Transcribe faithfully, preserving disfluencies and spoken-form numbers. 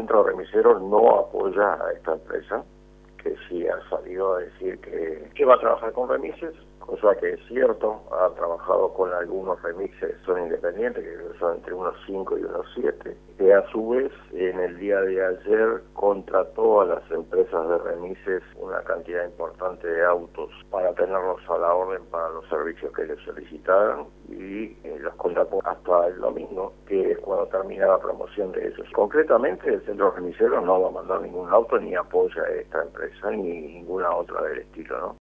centro de remiseros no apoya a esta empresa, que sí ha salido a decir que, que va a trabajar con remises, cosa que es cierto, ha trabajado con algunos remises, son independientes, que son entre unos cinco y unos siete, que a su vez en el día de ayer contrató a las empresas de remises una cantidad importante de autos para tenerlos a la orden para los servicios que les solicitaran y eh, los contrató hasta el domingo, que es cuando termina la promoción de ellos. Concretamente el centro remisero no va a mandar ningún auto ni apoya a esta empresa ni ninguna otra del estilo, ¿no?